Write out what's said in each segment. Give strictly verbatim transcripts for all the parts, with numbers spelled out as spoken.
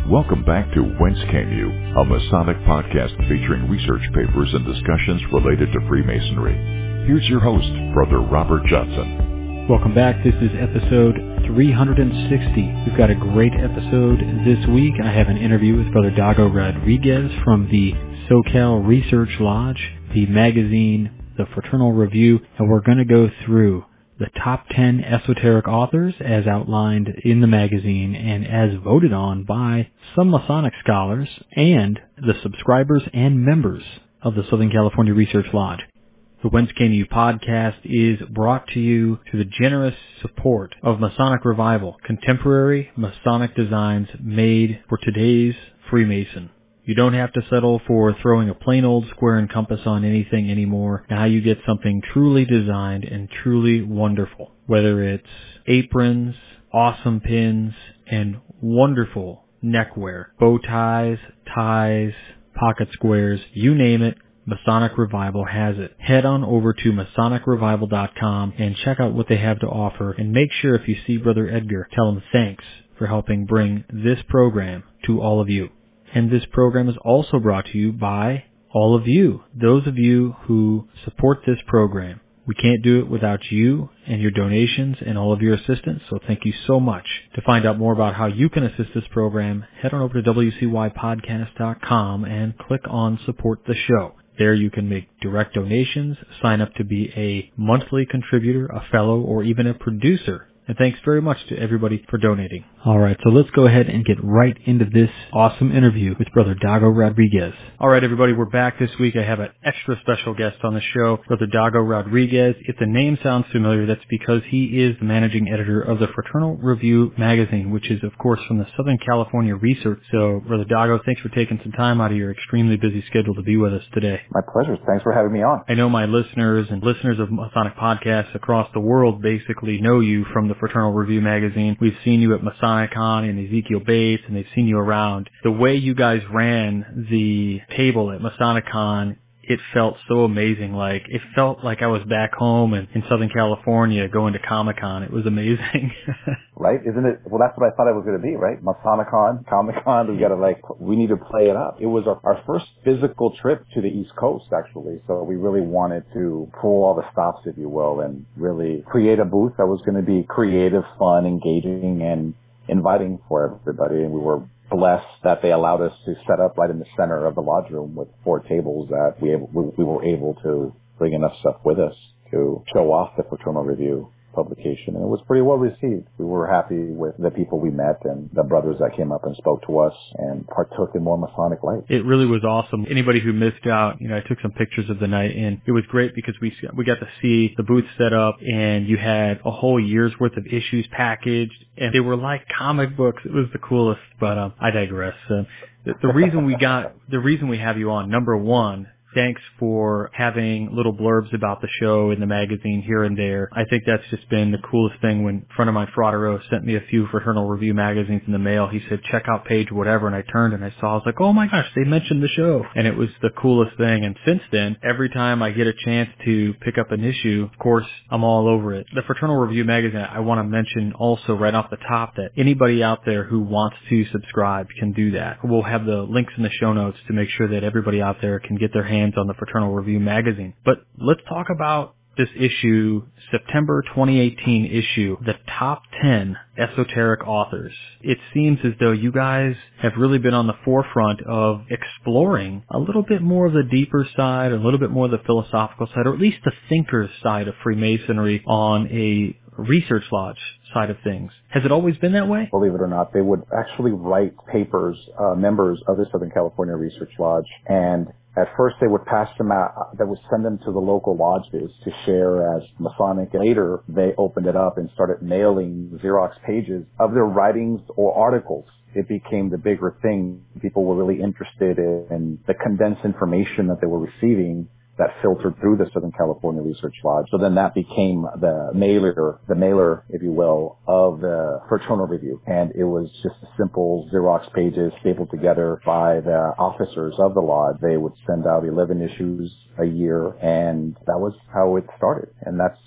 Welcome back to Whence Came You, a Masonic podcast featuring research papers and discussions related to Freemasonry. Here's your host, Brother Robert Johnson. Welcome back. This is episode three hundred sixty. We've got a great episode this week. I have an interview with Brother Dago Rodriguez from the SoCal Research Lodge, the magazine, the Fraternal Review, and we're going to go through the top ten esoteric authors as outlined in the magazine and as voted on by some Masonic scholars and the subscribers and members of the Southern California Research Lodge. The Whence Came You podcast is brought to you through the generous support of Masonic Revival, contemporary Masonic designs made for today's Freemason. You don't have to settle for throwing a plain old square and compass on anything anymore. Now you get something truly designed and truly wonderful. Whether it's aprons, awesome pins, and wonderful neckwear, bow ties, ties, pocket squares, you name it, Masonic Revival has it. Head on over to Masonic Revival dot com and check out what they have to offer, and make sure if you see Brother Edgar, tell him thanks for helping bring this program to all of you. And this program is also brought to you by all of you, those of you who support this program. We can't do it without you and your donations and all of your assistance, so thank you so much. To find out more about how you can assist this program, head on over to W C Y podcast dot com and click on Support the Show. There you can make direct donations, sign up to be a monthly contributor, a fellow, or even a producer. And thanks very much to everybody for donating. All right, so let's go ahead and get right into this awesome interview with Brother Dago Rodriguez. All right, everybody, we're back this week. I have an extra special guest on the show, Brother Dago Rodriguez. If the name sounds familiar, that's because he is the managing editor of the Fraternal Review magazine, which is, of course, from the Southern California Research. So, Brother Dago, thanks for taking some time out of your extremely busy schedule to be with us today. My pleasure. Thanks for having me on. I know my listeners and listeners of Masonic podcasts across the world basically know you from the Fraternal Review magazine. We've seen you at Masonicon and Ezekiel Bates, and they've seen you around. The way you guys ran the table at Masonicon, it felt so amazing. Like, it felt like I was back home in, in Southern California going to Comic-Con. It was amazing. Right? Isn't it? Well, that's what I thought it was going to be, right? Masonicon, Comic-Con, we got to like, we need to play it up. It was our, our first physical trip to the East Coast, actually. So we really wanted to pull all the stops, if you will, and really create a booth that was going to be creative, fun, engaging, and inviting for everybody. And we were blessed that they allowed us to set up right in the center of the lodge room with four tables that we, able, we, we were able to bring enough stuff with us to show off the Fraternal Review publication, and it was pretty well received. We were happy with the people we met and the brothers that came up and spoke to us and partook in more Masonic life. It really was awesome. Anybody who missed out, you know, I took some pictures of the night, and it was great because we we got to see the booth set up, and you had a whole year's worth of issues packaged, and they were like comic books. It was the coolest, but um, I digress. Uh, the, the reason we got, the reason we have you on, number one, thanks for having little blurbs about the show in the magazine here and there. I think that's just been the coolest thing. When a friend of mine, Frodero, sent me a few Fraternal Review magazines in the mail, he said, check out page whatever, and I turned and I saw, I was like, oh my gosh, they mentioned the show. And it was the coolest thing. And since then, every time I get a chance to pick up an issue, of course, I'm all over it. The Fraternal Review magazine, I want to mention also right off the top that anybody out there who wants to subscribe can do that. We'll have the links in the show notes to make sure that everybody out there can get their hands on the Fraternal Review magazine. But let's talk about this issue, September twenty eighteen issue, the top ten esoteric authors. It seems as though you guys have really been on the forefront of exploring a little bit more of the deeper side, a little bit more of the philosophical side, or at least the thinker's side of Freemasonry on a research lodge side of things. Has it always been that way? Believe it or not, they would actually write papers, uh, members of the Southern California Research Lodge, and at first they would pass them out, they would send them to the local lodges to share as Masonic. Later, they opened it up and started mailing Xerox pages of their writings or articles. It became the bigger thing. People were really interested in the condensed information that they were receiving that filtered through the Southern California Research Lodge. So then that became the mailer, the mailer, if you will, of the Fraternal Review. And it was just simple Xerox pages stapled together by the officers of the lodge. They would send out eleven issues a year, and that was how it started. And that's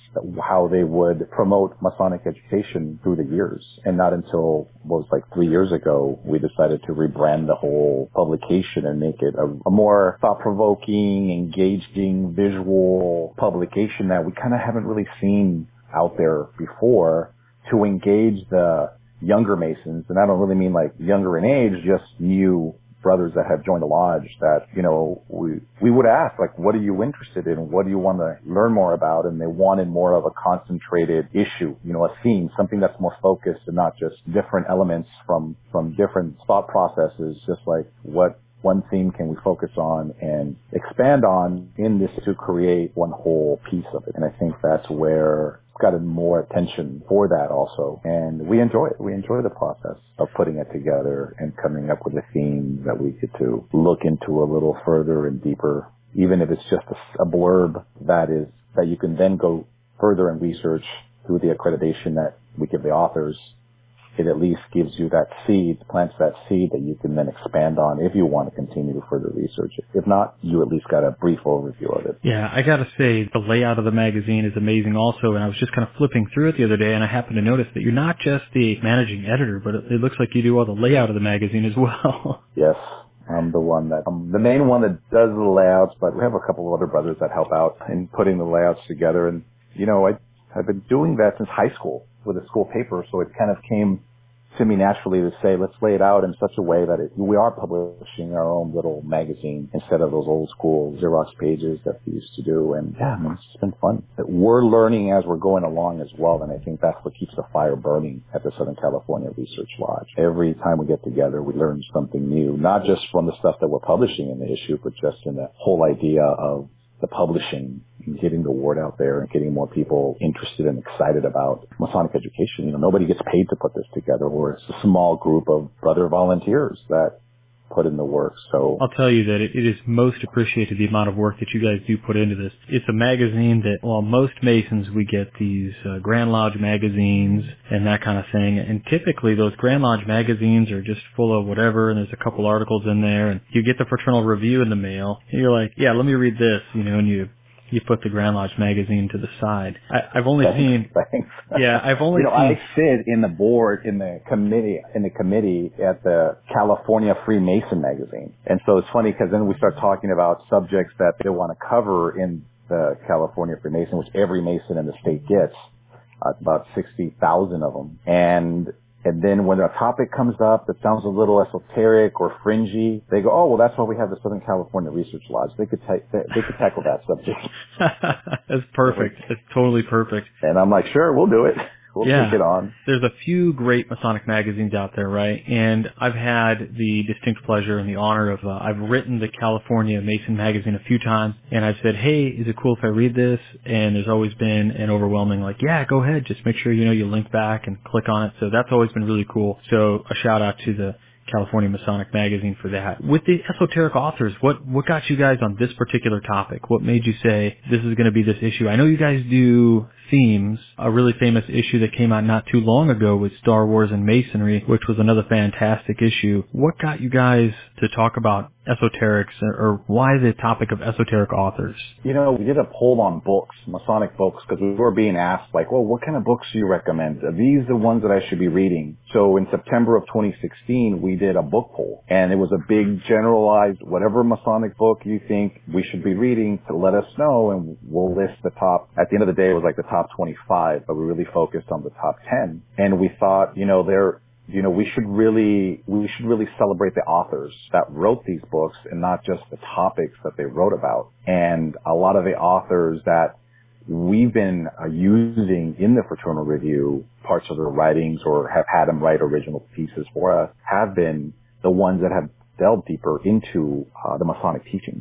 how they would promote Masonic education through the years. And not until, what was like three years ago, we decided to rebrand the whole publication and make it a, a more thought-provoking, engaging, visual publication that we kind of haven't really seen out there before to engage the younger Masons. And I don't really mean like younger in age, just new brothers that have joined the lodge that, you know, we, we would ask, like, what are you interested in? What do you want to learn more about? And they wanted more of a concentrated issue, you know, a theme, something that's more focused and not just different elements from, from different thought processes, just like what one theme can we focus on and expand on in this to create one whole piece of it. And I think that's where it's gotten more attention for that also. And we enjoy it. We enjoy the process of putting it together and coming up with a theme that we get to look into a little further and deeper, even if it's just a, a blurb that is, that you can then go further and research through the accreditation that we give the authors. It at least gives you that seed, plants that seed that you can then expand on if you want to continue to further research it. If not, you at least got a brief overview of it. Yeah, I got to say, the layout of the magazine is amazing also, and I was just kind of flipping through it the other day, and I happened to notice that you're not just the managing editor, but it, it looks like you do all the layout of the magazine as well. Yes. I'm the one that, I'm the main one that does the layouts, but we have a couple of other brothers that help out in putting the layouts together. And, you know, I, I've been doing that since high school with a school paper, so it kind of came to me naturally to say, let's lay it out in such a way that it, we are publishing our own little magazine instead of those old school Xerox pages that we used to do. And yeah, I mean, it's just been fun. We're learning as we're going along as well, and I think that's what keeps the fire burning at the Southern California Research Lodge. Every time we get together, we learn something new, not just from the stuff that we're publishing in the issue, but just in the whole idea of the publishing and getting the word out there and getting more people interested and excited about Masonic education. You know, nobody gets paid to put this together. We're a small group of brother volunteers that put in the work. So I'll tell you that it, it is most appreciated, the amount of work that you guys do put into this. It's a magazine that, while most Masons, we get these uh, Grand Lodge magazines and that kind of thing, and typically those Grand Lodge magazines are just full of whatever, and there's a couple articles in there, and you get the Fraternal Review in the mail, and you're like, yeah, let me read this, you know, and you you put the Grand Lodge magazine to the side. I, I've only thanks, seen, thanks. yeah, I've only you know, seen. I sit in the board, in the committee, in the committee at the California Freemason magazine. And so it's funny because then we start talking about subjects that they want to cover in the California Freemason, which every Mason in the state gets. Uh, it's about sixty thousand of them. And And then when a topic comes up that sounds a little esoteric or fringy, they go, oh, well, that's why we have the Southern California Research Lodge. They could, ta- they could tackle that subject. That's perfect. That's totally perfect. And I'm like, sure, we'll do it. We'll yeah. take it on. There's a few great Masonic magazines out there, right? And I've had the distinct pleasure and the honor of, uh, I've written the California Mason magazine a few times, and I've said, hey, is it cool if I read this? And there's always been an overwhelming, like, yeah, go ahead. Just make sure, you know, you link back and click on it. So that's always been really cool. So a shout out to the California Masonic magazine for that. With the esoteric authors, what, what got you guys on this particular topic? What made you say this is going to be this issue? I know you guys do themes. A really famous issue that came out not too long ago was Star Wars and Masonry, which was another fantastic issue. What got you guys to talk about esoterics, or why the topic of esoteric authors? You know, we did a poll on books, Masonic books, because we were being asked, like, well, what kind of books do you recommend? Are these the ones that I should be reading? So in September of twenty sixteen, we did a book poll, and it was a big generalized, whatever Masonic book you think we should be reading, to let us know, and we'll list the top. At the end of the day, it was like the top twenty-five, but we really focused on the top ten. And we thought, you know, there, you know, we should really, we should really celebrate the authors that wrote these books and not just the topics that they wrote about. And a lot of the authors that we've been uh, using in the Fraternal Review, parts of their writings, or have had them write original pieces for us, have been the ones that have delved deeper into uh, the Masonic teachings.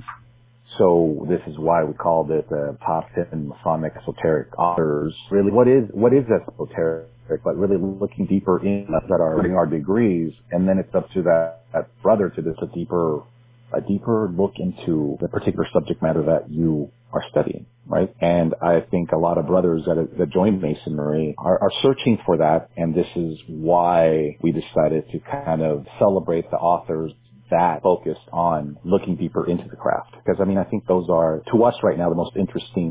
So this is why we called it the top ten Masonic esoteric authors. Really, what is what is esoteric? But really looking deeper in that are getting our degrees, and then it's up to that, that brother to do a deeper, a deeper look into the particular subject matter that you are studying, right? And I think a lot of brothers that, that joined Masonry are, are searching for that, and this is why we decided to kind of celebrate the authors that focused on looking deeper into the craft. Because, I mean, I think those are, to us right now, the most interesting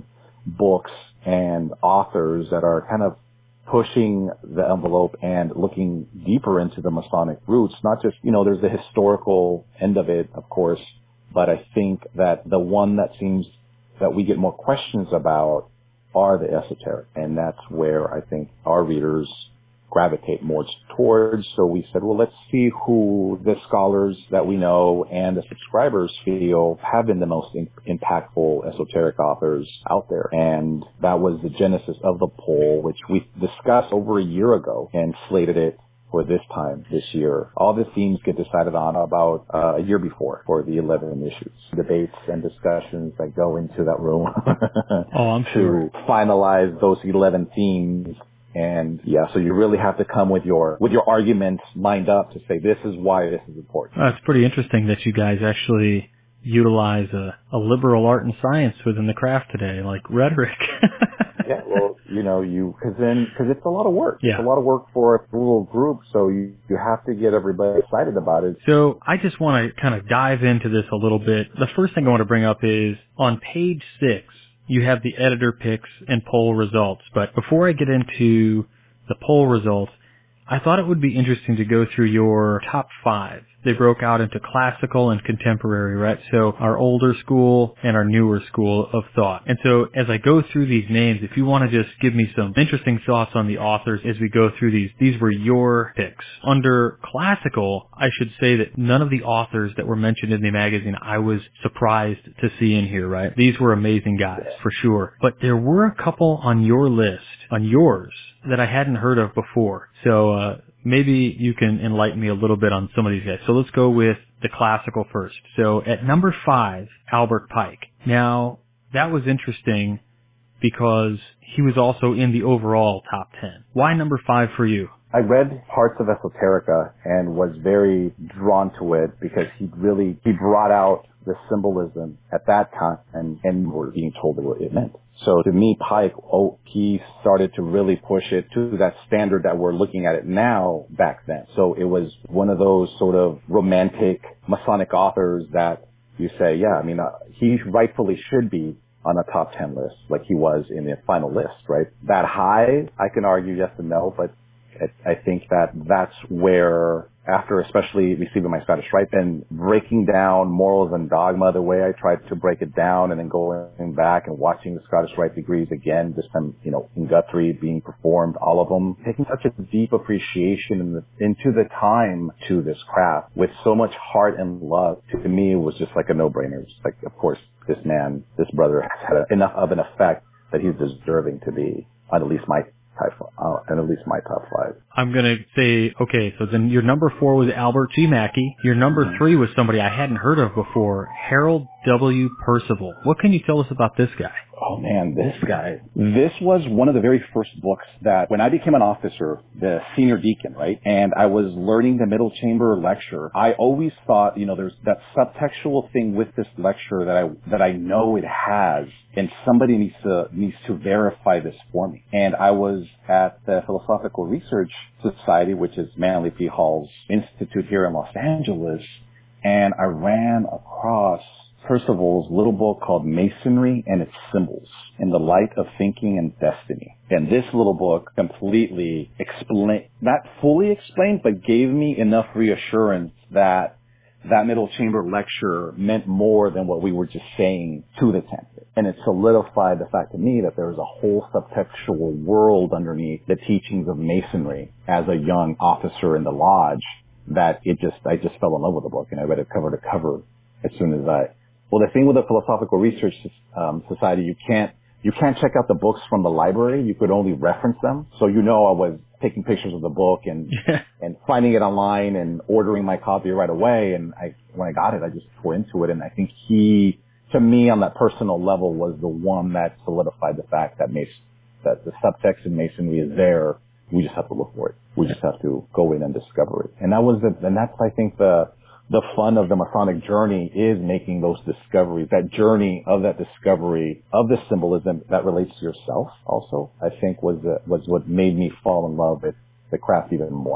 books and authors that are kind of pushing the envelope and looking deeper into the Masonic roots. Not just, you know, there's the historical end of it, of course, but I think that the one that seems that we get more questions about are the esoteric. And that's where I think our readers gravitate more towards. So we said, well, let's see who the scholars that we know and the subscribers feel have been the most in- impactful esoteric authors out there. And that was the genesis of the poll, which we discussed over a year ago and slated it for this time this year. All the themes get decided on about uh, a year before for the eleven issues. Debates and discussions that go into that room oh, I'm sure. to finalize those eleven themes. And yeah, so you really have to come with your with your arguments lined up to say this is why this is important. Well, it's pretty interesting that you guys actually utilize a, a liberal art and science within the craft today, like rhetoric. Yeah, well, you know, you because then because it's a lot of work. Yeah. It's a lot of work for a little group, so you you have to get everybody excited about it. So I just want to kind of dive into this a little bit. The first thing I want to bring up is on page six. You have the editor picks and poll results. But before I get into the poll results, I thought it would be interesting to go through your top five. They broke out into classical and contemporary, right? So our older school and our newer school of thought. And so as I go through these names, if you want to just give me some interesting thoughts on the authors as we go through these, these were your picks. Under classical, I should say that none of the authors that were mentioned in the magazine I was surprised to see in here, right? These were amazing guys, for sure. But there were a couple on your list, on yours, that I hadn't heard of before. So, uh, maybe you can enlighten me a little bit on some of these guys. So let's go with the classical first. So at number five, Albert Pike. Now, that was interesting because he was also in the overall top ten. Why number five for you? I read parts of Esoterica and was very drawn to it because he really, he brought out the symbolism at that time and, and were being told what it meant. So to me, Pike, oh, he started to really push it to that standard that we're looking at it now back then. So it was one of those sort of romantic Masonic authors that you say, yeah, I mean, uh, he rightfully should be on a top ten list like he was in the final list, right? That high, I can argue yes and no, but I think that that's where, after especially receiving my Scottish Rite and breaking down morals and dogma the way I tried to break it down and then going back and watching the Scottish Rite degrees again, this time, you know, in Guthrie being performed, all of them, taking such a deep appreciation in the, into the time to this craft with so much heart and love. To me, it was just like a no-brainer. It's like, of course, this man, this brother has had a, enough of an effect that he's deserving to be on at least my Top, uh, and at least my top five. I'm going to say, okay, so then your number four was Albert G. Mackey. Your number mm-hmm. three was somebody I hadn't heard of before, Harold W. Percival. What can you tell us about this guy? Oh, man, this guy. This was one of the very first books that when I became an officer, the senior deacon, right, and I was learning the middle chamber lecture, I always thought, you know, there's that subtextual thing with this lecture that I that I know it has, and somebody needs to needs to verify this for me. And I was at the Philosophical Research Society, which is Manly P. Hall's institute here in Los Angeles, and I ran across Percival's little book called Masonry and Its Symbols in the Light of Thinking and Destiny. And this little book completely explained, not fully explained, but gave me enough reassurance that that middle chamber lecture meant more than what we were just saying to the tent. And it solidified the fact to me that there was a whole subtextual world underneath the teachings of Masonry as a young officer in the lodge that it just, I just fell in love with the book and I read it cover to cover as soon as I, well, the thing with the Philosophical Research um, Society, you can't, you can't check out the books from the library. You could only reference them. So you know I was taking pictures of the book and, and finding it online and ordering my copy right away. And I, when I got it, I just tore into it. And I think he, to me on that personal level, was the one that solidified the fact that Mason, that the subtext in Masonry is there. We just have to look for it. We just have to go in and discover it. And that was the, and that's, I think, the, the fun of the Masonic journey is making those discoveries, that journey of that discovery of the symbolism that relates to yourself also, I think was, uh, was what made me fall in love with the craft even more.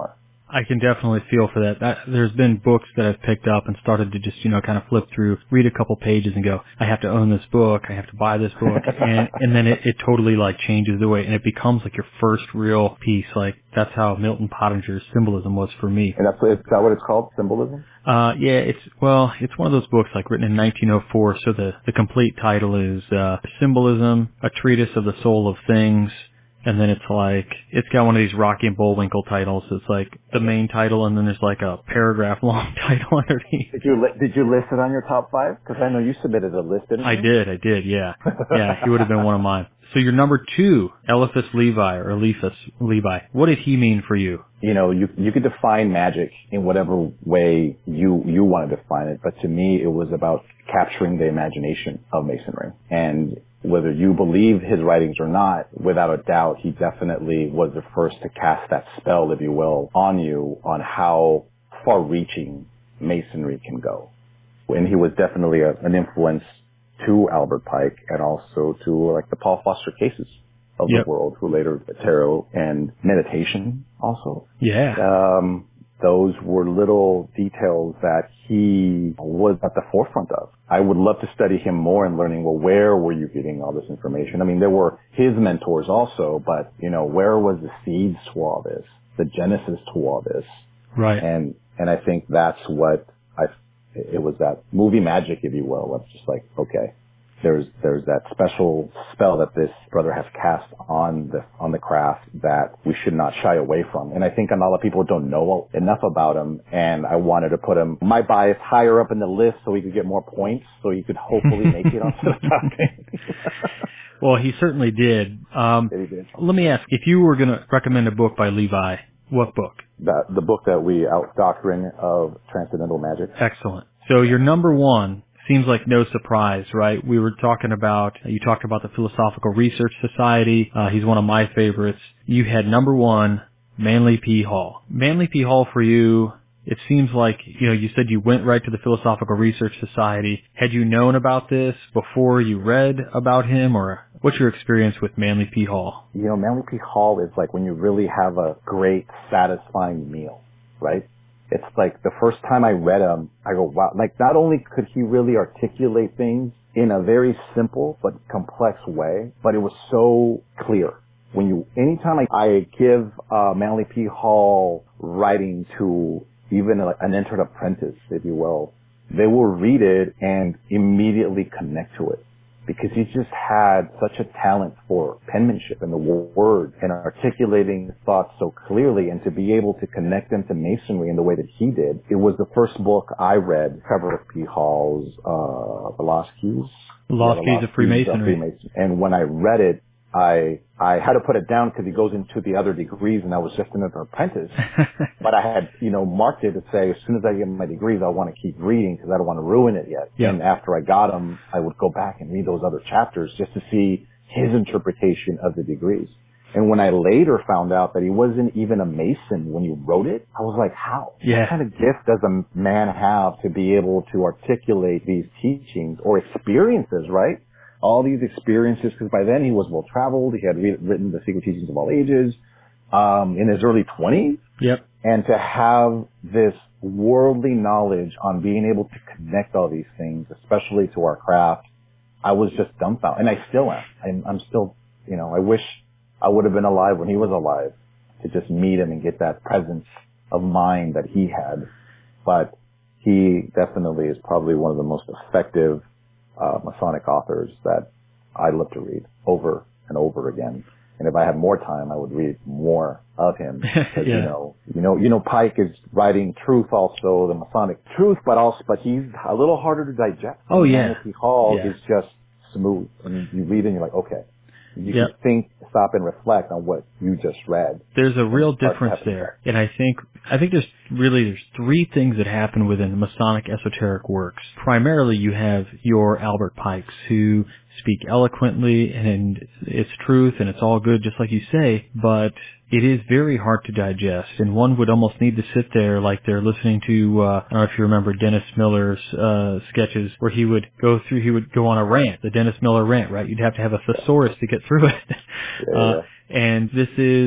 I can definitely feel for that. that. There's been books that I've picked up and started to just, you know, kind of flip through, read a couple pages and go, I have to own this book. I have to buy this book. and, and then it, it totally like changes the way, and it becomes like your first real piece. Like that's how Milton Pottinger's Symbolism was for me. And that's, is that what it's called? Symbolism? Uh, yeah, it's, well, it's one of those books like written in nineteen oh four. So the, the complete title is, uh, Symbolism, a treatise of the soul of things. And then it's like, it's got one of these Rocky and Bullwinkle titles. It's like the main title, and then there's like a paragraph long title underneath. Did you li- did you list it on your top five? Because I know you submitted a list, didn't you? I did, I did, yeah. Yeah, he would have been one of mine. So your number two, Eliphas Levi, or Eliphas Levi. What did he mean for you? You know, you you could define magic in whatever way you you want to define it, but to me, it was about capturing the imagination of Masonry. And whether you believe his writings or not, without a doubt, he definitely was the first to cast that spell, if you will, on you on how far-reaching Masonry can go. And he was definitely a, an influence to Albert Pike and also to like the Paul Foster Cases of yep. the world, who later tarot and meditation also. Yeah. Um, those were little details that he was at the forefront of. I would love to study him more and learning, well, where were you getting all this information? I mean, there were his mentors also, but, you know, where was the seeds to all this, the genesis to all this? Right. And, and I think that's what I, it was that movie magic, if you will. It's just like, okay, there's, there's that special spell that this brother has cast on the, on the craft that we should not shy away from. And I think a lot of people don't know enough about him. And I wanted to put him, my bias, higher up in the list so he could get more points, so he could hopefully make it onto the top ten. Well, he certainly did. Um, he did. Let me ask, if you were going to recommend a book by Levi, what book? The, the book that we out, Doctrine of Transcendental Magic. Excellent. So your number one seems like no surprise, right? We were talking about, you talked about the Philosophical Research Society. Uh, he's one of my favorites. You had number one, Manly P. Hall. Manly P. Hall for you, it seems like, you know, you said you went right to the Philosophical Research Society. Had you known about this before you read about him, or what's your experience with Manly P. Hall? You know, Manly P. Hall is like when you really have a great, satisfying meal, right? It's like the first time I read him, I go, wow, like not only could he really articulate things in a very simple but complex way, but it was so clear. When you, anytime I, I give uh, Manly P. Hall writing to even a, an entered apprentice, if you will, they will read it and immediately connect to it. Because he just had such a talent for penmanship and the word and articulating thoughts so clearly, and to be able to connect them to Masonry in the way that he did. It was the first book I read, cover of P. Hall's, uh, The Lost Keys. The Lost yeah, Keys of Freemasonry. Freemasonry. And when I read it, I I had to put it down because he goes into the other degrees, and I was just an apprentice. But I had, you know, marked it to say, as soon as I get my degrees, I want to keep reading because I don't want to ruin it yet. Yep. And after I got them, I would go back and read those other chapters just to see his interpretation of the degrees. And when I later found out that he wasn't even a Mason when he wrote it, I was like, how? Yeah. What kind of gift does a man have to be able to articulate these teachings or experiences, right? All these experiences, because by then he was well traveled. He had re- written The Secret Teachings of All Ages um, in his early twenties. Yep. And to have this worldly knowledge on being able to connect all these things, especially to our craft, I was just dumbfounded. And I still am. I'm, I'm still, you know, I wish I would have been alive when he was alive to just meet him and get that presence of mind that he had. But he definitely is probably one of the most effective Uh, Masonic authors that I love to read over and over again. And if I had more time, I would read more of him. Because, yeah. you know, you know, you know, Pike is writing Truth also, the Masonic Truth, but also, but he's a little harder to digest. Oh, yeah. Manly Hall yeah. is just smooth. I mean, you read it and you're like, okay. You yep. can think, stop and reflect on what you just read. There's a real difference there. And I think, I think there's really, there's three things that happen within Masonic esoteric works. Primarily you have your Albert Pikes who speak eloquently and it's truth and it's all good, just like you say, but it is very hard to digest, and one would almost need to sit there like they're listening to, uh, I don't know if you remember Dennis Miller's, uh, sketches where he would go through, he would go on a rant, the Dennis Miller rant, right? You'd have to have a thesaurus to get through it. Yeah, uh, yeah. and this is,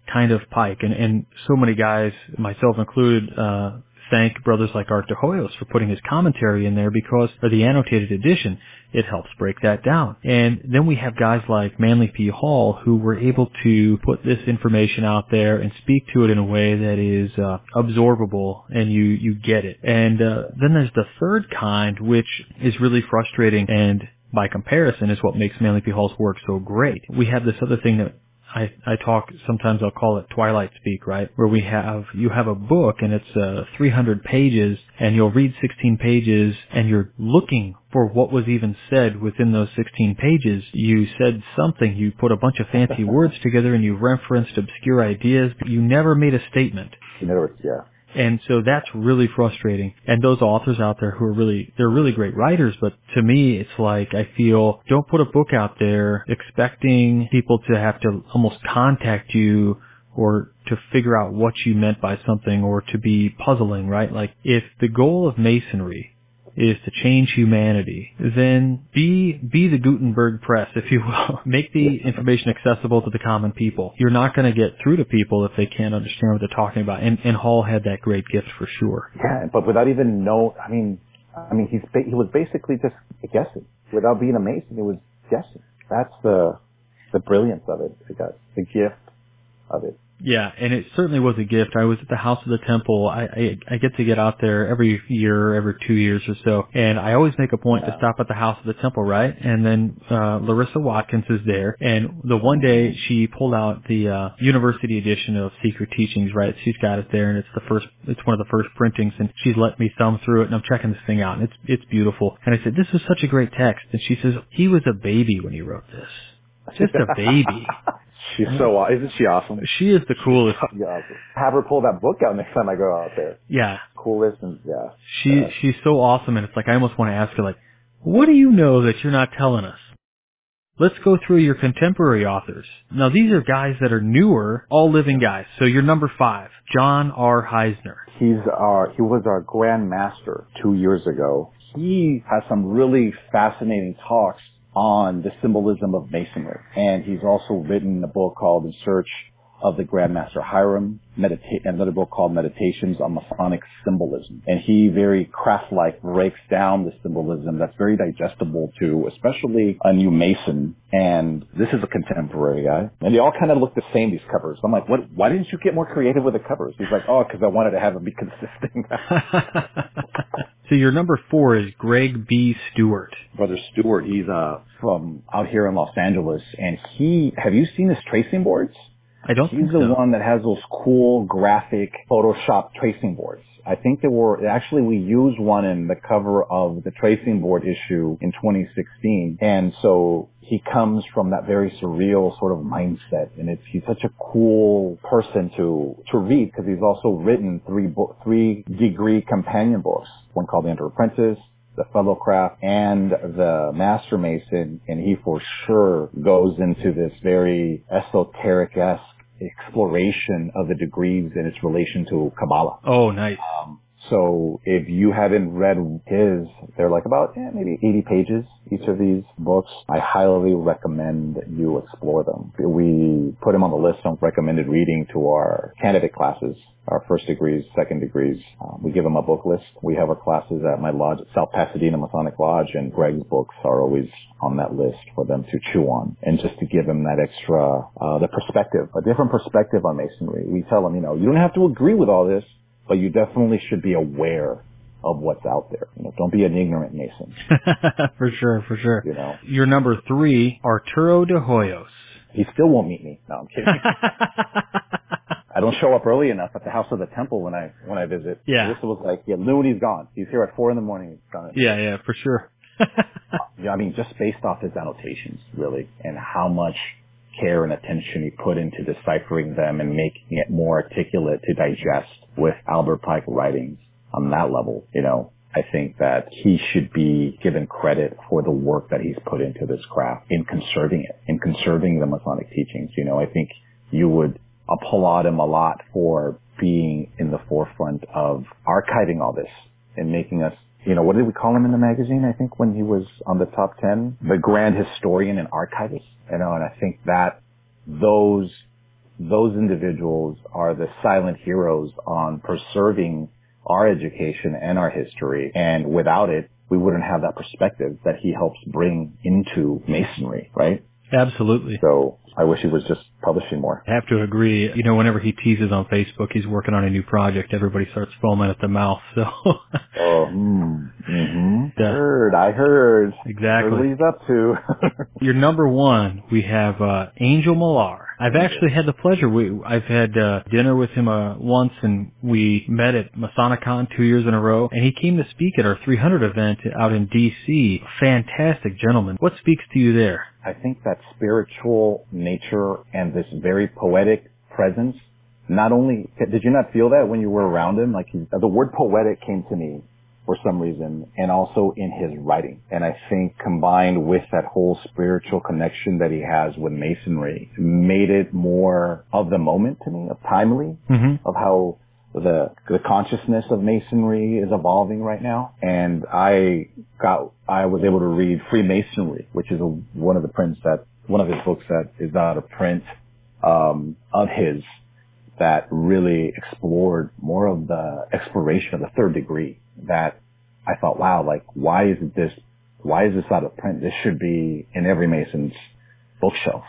kind of pike. And, and so many guys, myself included, uh, thank brothers like Art de Hoyos for putting his commentary in there because, or the annotated edition, it helps break that down. And then we have guys like Manly P. Hall who were able to put this information out there and speak to it in a way that is uh, absorbable and you, you get it. And uh, then there's the third kind, which is really frustrating and by comparison is what makes Manly P. Hall's work so great. We have this other thing that I, I talk, sometimes I'll call it Twilight speak, right? Where we have, you have a book and it's uh, three hundred pages and you'll read sixteen pages and you're looking for what was even said within those sixteen pages. You said something, you put a bunch of fancy words together and you referenced obscure ideas, but you never made a statement. You never, yeah. And so that's really frustrating. And those authors out there who are really, they're really great writers, but to me, it's like, I feel, don't put a book out there expecting people to have to almost contact you or to figure out what you meant by something or to be puzzling, right? Like, if the goal of Masonry is to change humanity, then be be the Gutenberg press, if you will. Make the information accessible to the common people. You're not going to get through to people if they can't understand what they're talking about. And, and Hall had that great gift for sure. Yeah, but without even know, I mean, I mean, he's ba- he was basically just guessing. Without being a Mason, he was guessing. That's the the brilliance of it. I guess the gift of it. Yeah, and it certainly was a gift. I was at the House of the Temple. I, I, I get to get out there every year, every two years or so, and I always make a point yeah. to stop at the House of the Temple, right? And then uh, Larissa Watkins is there, and the one day she pulled out the uh, university edition of Secret Teachings, right? She's got it there, and it's the first, it's one of the first printings, and she's let me thumb through it, and I'm checking this thing out, and it's it's beautiful. And I said, this is such a great text, and she says, he was a baby when he wrote this. Just a baby. She's so, isn't she awesome? She is the coolest. Yeah, awesome. Have her pull that book out next time I go out there. Yeah. Coolest and, yeah. She, yeah. she's so awesome, and it's like, I almost want to ask her, like, what do you know that you're not telling us? Let's go through your contemporary authors. Now, these are guys that are newer, all living guys. So you're number five, John R. Heisner. He's our, he was our Grand Master two years ago. He has some really fascinating talks on the symbolism of Masonry. And he's also written a book called In Search of the Grand Master Hiram, medita- another book called Meditations on Masonic Symbolism. And he very craft-like breaks down the symbolism that's very digestible to especially a new Mason. And this is a contemporary guy. And they all kind of look the same, these covers. I'm like, what? Why didn't you get more creative with the covers? He's like, oh, because I wanted to have them be consistent. So your number four is Greg B. Stewart. Brother Stewart, he's uh, from out here in Los Angeles. And he, have you seen his tracing boards? I don't He's think the so. one that has those cool graphic Photoshop tracing boards. I think there were, actually we used one in the cover of the tracing board issue in twenty sixteen. And so he comes from that very surreal sort of mindset. And it's, he's such a cool person to, to read because he's also written three book, three degree companion books. One called The Enter Apprentice, the Fellowcraft, and the Master Mason, and he for sure goes into this very esoteric-esque exploration of the degrees and its relation to Kabbalah. Oh, nice. Um, so if you haven't read his, they're like about eh, maybe eighty pages, each of these books. I highly recommend that you explore them. We put him on the list of recommended reading to our candidate classes, our first degrees, second degrees. Um, we give them a book list. We have our classes at my lodge at South Pasadena Masonic Lodge, and Greg's books are always on that list for them to chew on. And just to give them that extra, uh, the perspective, a different perspective on Masonry. We tell them, you know, you don't have to agree with all this, but you definitely should be aware of what's out there. You know, don't be an ignorant Mason. For sure, for sure. You know, your number three, Arturo de Hoyos. He still won't meet me. No, I'm kidding. I don't show up early enough at the House of the Temple when I when I visit. Yeah. This was like, yeah, noon he's gone. He's here at four in the morning. He's gone. Yeah, yeah, for sure. Yeah, I mean, just based off his annotations, really, and how much care and attention he put into deciphering them and making it more articulate to digest with Albert Pike writings on that level, you know, I think that he should be given credit for the work that he's put into this craft in conserving it, in conserving the Masonic teachings. You know, I think you would applaud him a lot for being in the forefront of archiving all this and making us, you know, what did we call him in the magazine? I think when he was on the top ten, the grand historian and archivist, you know, and I think that those those individuals are the silent heroes on preserving our education and our history. And without it, we wouldn't have that perspective that he helps bring into Masonry, right? Absolutely. So I wish he was just publishing more. I have to agree. You know, whenever he teases on Facebook he's working on a new project, everybody starts foaming at the mouth. So. oh, mm, mm-hmm. Yeah. Heard, I heard. Exactly. Heard what he's up to. Your number one, we have uh, Angel Millar. I've actually had the pleasure. We, I've had uh, dinner with him uh, once, and we met at Masonicon two years in a row, and he came to speak at our three hundred event out in D C Fantastic gentleman. What speaks to you there? I think that spiritual nature and this very poetic presence, not only, did you not feel that when you were around him? Like he, the word poetic came to me for some reason, and also in his writing. And I think combined with that whole spiritual connection that he has with Masonry, made it more of the moment to me, of timely, mm-hmm. of how the the consciousness of Masonry is evolving right now. And I got, I was able to read Freemasonry, which is a, one of the prints that, one of his books that is out of print, um, of his, that really explored more of the exploration of the third degree, that I thought, wow, like, why is this, why is this out of print? This should be in every Mason's bookshelf.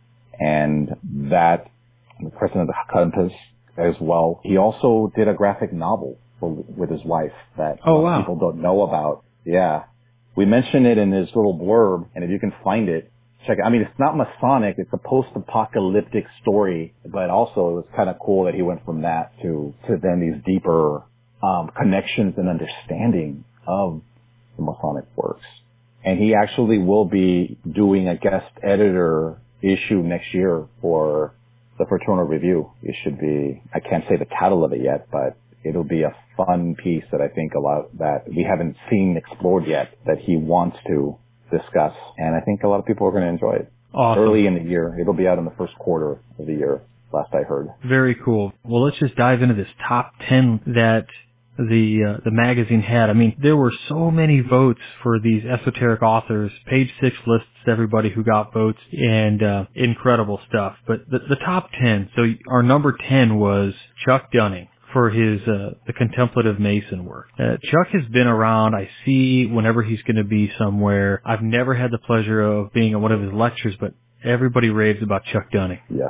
And that, the president of the Compass as well, he also did a graphic novel for, with his wife that oh, wow. people don't know about. Yeah. We mentioned it in his little blurb, and if you can find it, check it. I mean, it's not Masonic. It's a post-apocalyptic story, but also it was kind of cool that he went from that to, to then these deeper um, connections and understanding of the Masonic works. And he actually will be doing a guest editor issue next year for the Fraternal Review. It should be, I can't say the title of it yet, but it'll be a fun piece that I think a lot that we haven't seen explored yet that he wants to discuss. And I think a lot of people are going to enjoy it. Awesome. Early in the year. It'll be out in the first quarter of the year, last I heard. Very cool. Well, let's just dive into this top ten that the uh, the magazine had. I mean, there were so many votes for these esoteric authors. Page six lists everybody who got votes, and uh, incredible stuff. But the, the top ten, so our number ten was Chuck Dunning for his uh, the contemplative Mason work. Uh, Chuck has been around. I see whenever he's going to be somewhere. I've never had the pleasure of being at one of his lectures, but everybody raves about Chuck Dunning. Yes.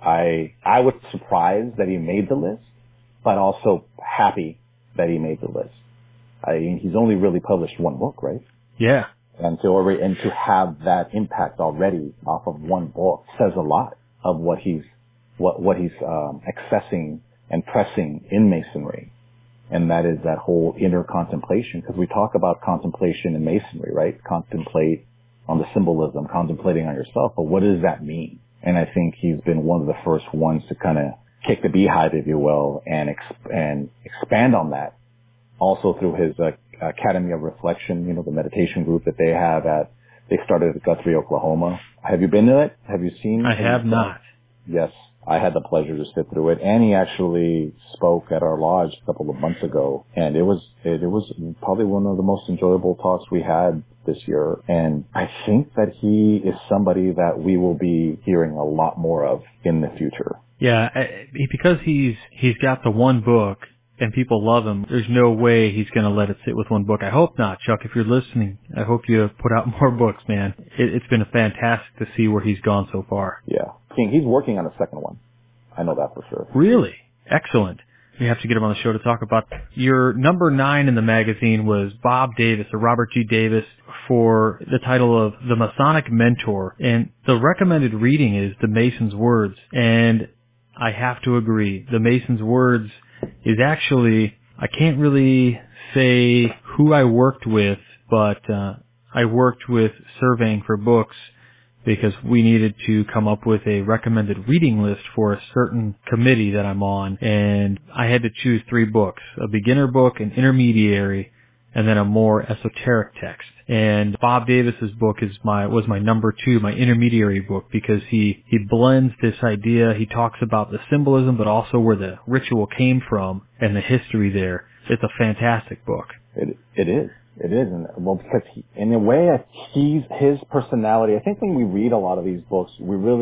I I was surprised that he made the list, but also happy that he made the list. I mean, he's only really published one book, right? Yeah. And to already, and to have that impact already off of one book says a lot of what he's what what he's um, accessing and pressing in Masonry, and that is that whole inner contemplation. Because we talk about contemplation in Masonry, right? Contemplate on the symbolism, contemplating on yourself. But what does that mean? And I think he's been one of the first ones to kind of kick the beehive, if you will, and exp- and expand on that. Also through his uh, Academy of Reflection, you know, the meditation group that they have at, they started at Guthrie, Oklahoma. Have you been to it? Have you seen? I have not. Yes. I had the pleasure to sit through it, and he actually spoke at our lodge a couple of months ago, and it was it, it was probably one of the most enjoyable talks we had this year. And I think that he is somebody that we will be hearing a lot more of in the future. Yeah, because he's he's got the one book and people love him. There's no way he's going to let it sit with one book. I hope not, Chuck. If you're listening, I hope you put out more books, man. It, it's been fantastic to see where he's gone so far. Yeah, King, he's working on a second one. I know that for sure. Really? Excellent. We have to get him on the show to talk about that. Your number nine in the magazine was Bob Davis, or Robert G. Davis, for the title of The Masonic Mentor. And the recommended reading is The Mason's Words. And I have to agree. The Mason's Words is actually, I can't really say who I worked with, but uh, I worked with Surveying for Books because we needed to come up with a recommended reading list for a certain committee that I'm on, and I had to choose three books, a beginner book, an intermediary, and then a more esoteric text. And Bob Davis's book is my was my number two, my intermediary book, because he, he blends this idea. He talks about the symbolism, but also where the ritual came from and the history there. It's a fantastic book. It it is. It is. And, well, because he, in a way, he's his personality. I think when we read a lot of these books, we really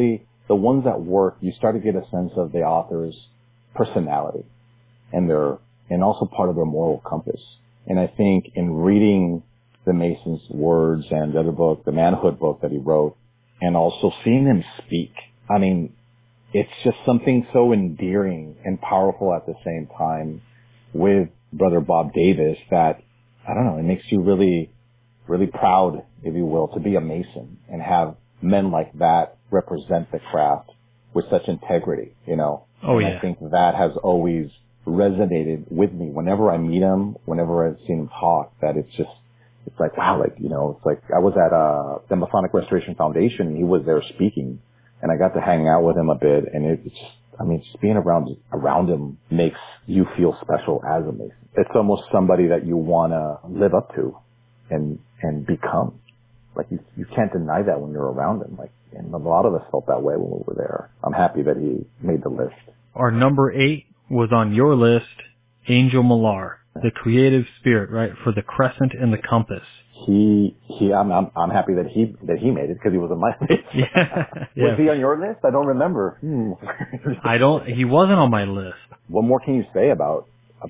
the ones that work, you start to get a sense of the author's personality and their, and also part of their moral compass. And I think in reading the Mason's words and the other book, the Manhood book that he wrote, and also seeing him speak, I mean, it's just something so endearing and powerful at the same time with Brother Bob Davis that, I don't know, it makes you really, really proud, if you will, to be a Mason and have men like that represent the craft with such integrity, you know? Oh, and yeah. I think that has always resonated with me whenever I meet him, whenever I've seen him talk, that it's just, it's like, wow, like, you know, it's like I was at uh, the Masonic Restoration Foundation and he was there speaking and I got to hang out with him a bit and it's just, I mean, just being around, around him makes you feel special as a Mason. It's almost somebody that you want to live up to and, and become. Like you, you can't deny that when you're around him. Like, and a lot of us felt that way when we were there. I'm happy that he made the list. Our number eight was on your list, Angel Millar, the creative spirit, right, for the crescent and the compass. He, he, I'm, I'm, I'm happy that he, that he made it because he was on my list. Yeah. yeah. Was he on your list? I don't remember. Hmm. I don't, he wasn't on my list. What more can you say about,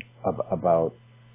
about,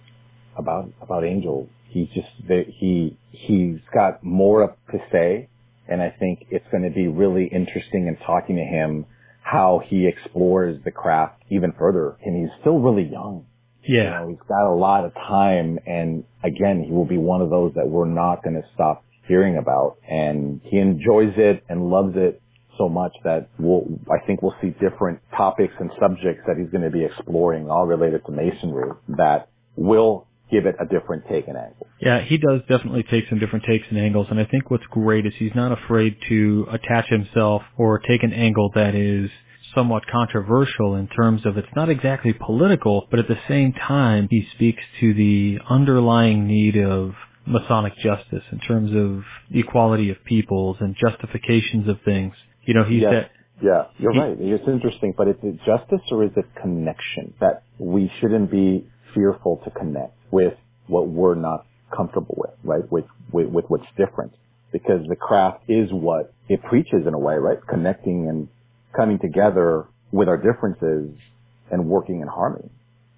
about, about Angel? He's just, he, he's got more to say. And I think it's going to be really interesting in talking to him how he explores the craft even further. And he's still really young. Yeah. You know, he's got a lot of time. And again, he will be one of those that we're not going to stop hearing about. And he enjoys it and loves it so much that we'll, I think we'll see different topics and subjects that he's going to be exploring, all related to Masonry, that will give it a different take and angle. Yeah, he does definitely take some different takes and angles, and I think what's great is he's not afraid to attach himself or take an angle that is somewhat controversial in terms of it's not exactly political, but at the same time he speaks to the underlying need of Masonic justice in terms of equality of peoples and justifications of things. You know, he's yes. that... Yeah, you're he, right. It's interesting, but is it justice or is it connection? That we shouldn't be fearful to connect with what we're not comfortable with, right? With, with, with what's different. Because the craft is what it preaches in a way, right? Connecting and coming together with our differences and working in harmony.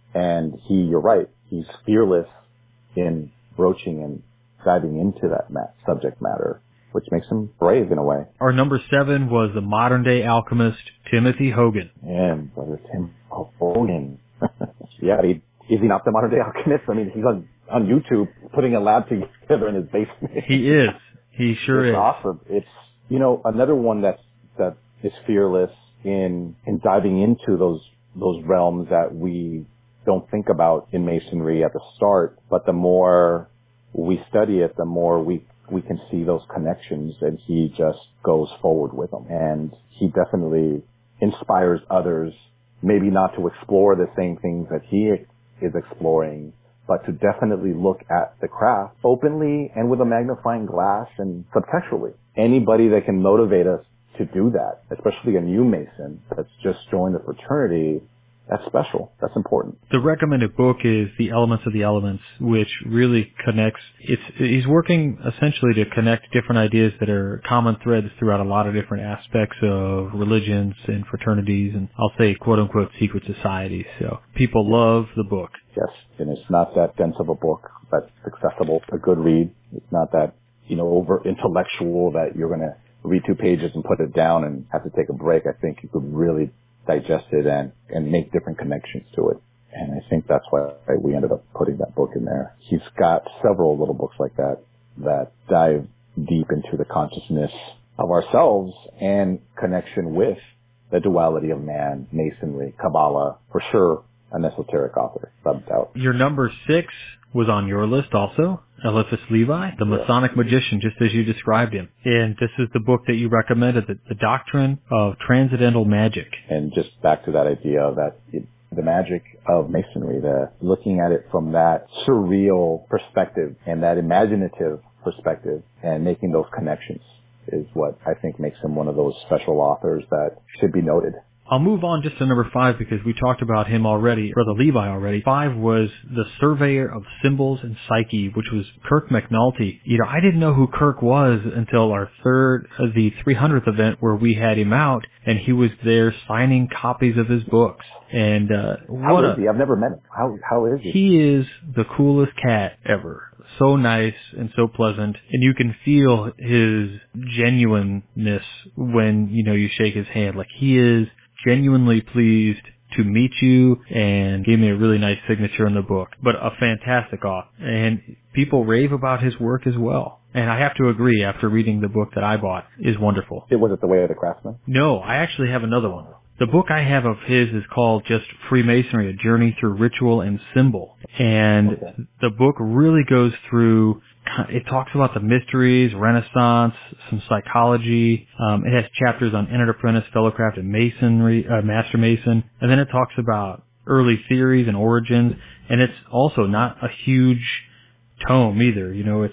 And he, you're right, he's fearless in broaching and diving into that mat, subject matter, which makes him brave in a way. Our number seven was the modern-day alchemist, Timothy Hogan. And brother Tim Hogan. Yeah, he, is he not the modern-day alchemist? I mean, he's on, on YouTube putting a lab together in his basement. He is. He sure it's is. Awesome. It's, you know, another one that's, that is fearless in, in diving into those, those realms that we don't think about in Masonry at the start, but the more we study it, the more we we can see those connections, and he just goes forward with them. And he definitely inspires others, maybe not to explore the same things that he is exploring, but to definitely look at the craft openly and with a magnifying glass and subtextually. Anybody that can motivate us to do that, especially a new Mason that's just joined the fraternity, that's special. That's important. The recommended book is The Elements of the Elements, which really connects. It's he's working essentially to connect different ideas that are common threads throughout a lot of different aspects of religions and fraternities, and I'll say quote unquote secret societies. So people love the book. Yes, and it's not that dense of a book, but accessible, a good read. It's not that, you know, over intellectual that you're going to read two pages and put it down and have to take a break. I think you could really digest it and, and make different connections to it. And I think that's why we ended up putting that book in there. He's got several little books like that that dive deep into the consciousness of ourselves and connection with the duality of man, Masonry, Kabbalah, for sure, an esoteric author, without doubt. Your number six was on your list also, Eliphas Levi, the Masonic magician, just as you described him. And this is the book that you recommended, the, the Doctrine of Transcendental Magic. And just back to that idea that it, the magic of Masonry, the looking at it from that surreal perspective and that imaginative perspective and making those connections is what I think makes him one of those special authors that should be noted. I'll move on just to number five because we talked about him already, Brother Levi already. Five was The Surveyor of Symbols and Psyche, which was Kirk McNulty. You know, I didn't know who Kirk was until our third, uh, the three hundredth event where we had him out, and he was there signing copies of his books. And uh, how what is a, he? I've never met him. How how is he? He is the coolest cat ever. So nice and so pleasant, and you can feel his genuineness when, you know, you shake his hand. Like, he is genuinely pleased to meet you and gave me a really nice signature in the book. But a fantastic author, and people rave about his work as well. And I have to agree, after reading the book that I bought, is wonderful. It was it The Way of the Craftsman? No, I actually have another one. The book I have of his is called just Freemasonry, A Journey Through Ritual and Symbol. And okay. The book really goes through, it talks about the mysteries, Renaissance, some psychology. Um, it has chapters on entered apprentice, fellowcraft, and masonry, uh, master mason. And then it talks about early theories and origins. And it's also not a huge tome either. You know, it's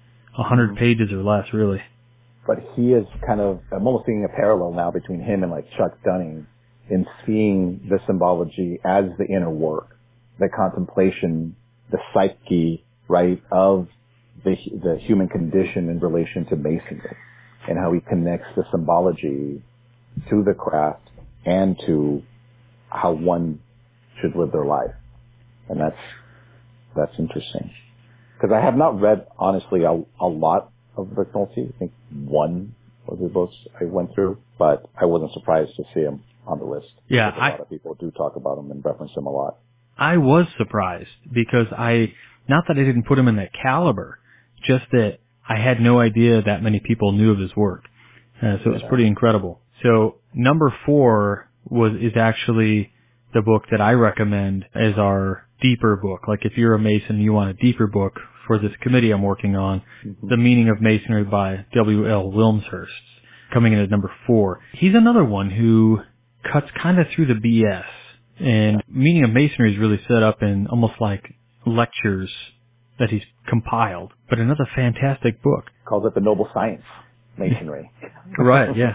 a hundred mm-hmm. pages or less, really. But he is kind of, I'm almost seeing a parallel now between him and like Chuck Dunning in seeing the symbology as the inner work, the contemplation, the psyche, right, of the the human condition in relation to masonry, and how he connects the symbology to the craft and to how one should live their life. And that's, that's interesting. Because I have not read, honestly, a, a lot of McNulty. I think one of the books I went through, but I wasn't surprised to see him on the list. Yeah, a I, lot of people do talk about him and reference him a lot. I was surprised because I, not that I didn't put him in that caliber, just that I had no idea that many people knew of his work. Uh, so it was pretty incredible. So number four was is actually the book that I recommend as our deeper book. Like if you're a Mason and you want a deeper book for this committee I'm working on, mm-hmm. The Meaning of Masonry by W L Wilmshurst, coming in at number four. He's another one who cuts kind of through the B S. And Meaning of Masonry is really set up in almost like lectures that he's compiled, but another fantastic book. Calls it The Noble Science, Masonry. Right, yeah.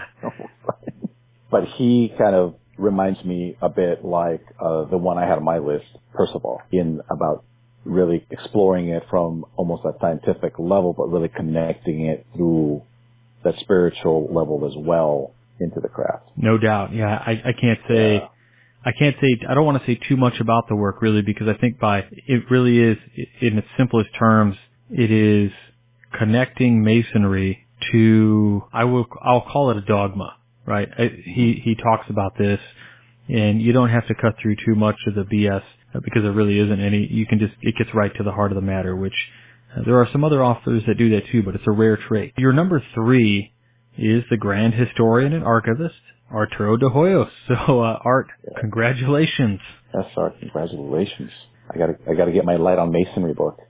But he kind of reminds me a bit like uh, the one I had on my list, Percival, in about really exploring it from almost a scientific level, but really connecting it through that spiritual level as well into the craft. No doubt. Yeah, I, I can't say, yeah. I can't say, I don't want to say too much about the work really, because I think by, it really is, in its simplest terms, it is connecting Masonry to, I will, I'll call it a dogma, right? I, he, he talks about this, and you don't have to cut through too much of the B S because there really isn't any. You can just, it gets right to the heart of the matter, which uh, there are some other authors that do that too, but it's a rare trait. Your number three is the Grand Historian and Archivist, Arturo de Hoyos. So, uh, Art, yeah. Congratulations. Yes, Art, congratulations. I gotta, I gotta get my Light on Masonry book.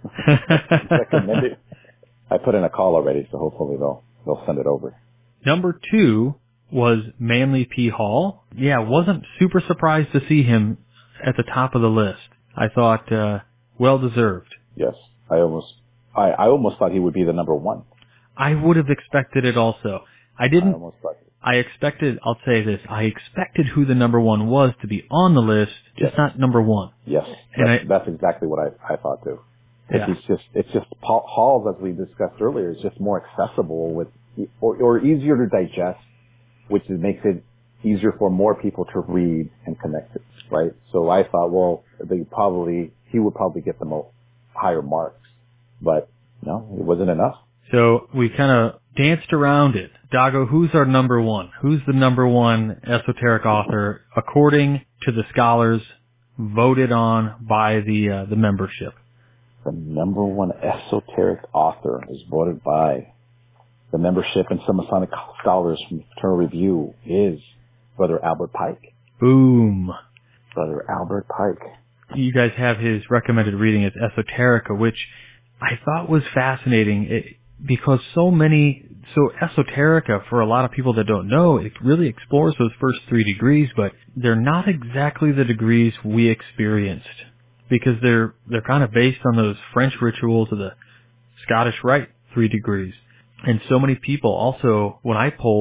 Recommend it. I put in a call already, so hopefully they'll, they'll send it over. Number two was Manly P. Hall. Yeah, wasn't super surprised to see him at the top of the list. I thought, uh, well deserved. Yes. I almost, I, I almost thought he would be the number one. I would have expected it also. I didn't, I almost thought it. I expected, I'll say this, I expected who the number one was to be on the list, just yes. not number one. Yes. And that's, I, that's exactly what I, I thought too. Yeah. It's just, it's just, Hall's, as we discussed earlier, is just more accessible with, or, or easier to digest, which makes it easier for more people to read and connect it, right? So I thought, well, they probably, he would probably get the most higher marks, but no, it wasn't enough. So we kind of danced around it. Dago, who's our number one? Who's the number one esoteric author according to the scholars voted on by the uh, the membership? The number one esoteric author is voted by the membership and some Masonic scholars from Fraternal Review is Brother Albert Pike. Boom. Brother Albert Pike. You guys have his recommended reading as Esoterica, which I thought was fascinating it, because so many, so Esoterica, for a lot of people that don't know, it really explores those first three degrees, but they're not exactly the degrees we experienced, because they're, they're kind of based on those French rituals of the Scottish Rite three degrees. And so many people also, when I polled